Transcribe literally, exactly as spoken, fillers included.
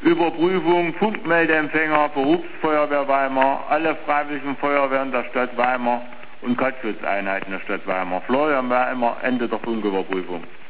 Überprüfung Funkmeldeempfänger, Berufsfeuerwehr Weimar, alle freiwilligen Feuerwehren der Stadt Weimar und Kurzschutzeinheiten der Stadt Weimar. Florian Weimar, Ende der Funküberprüfung.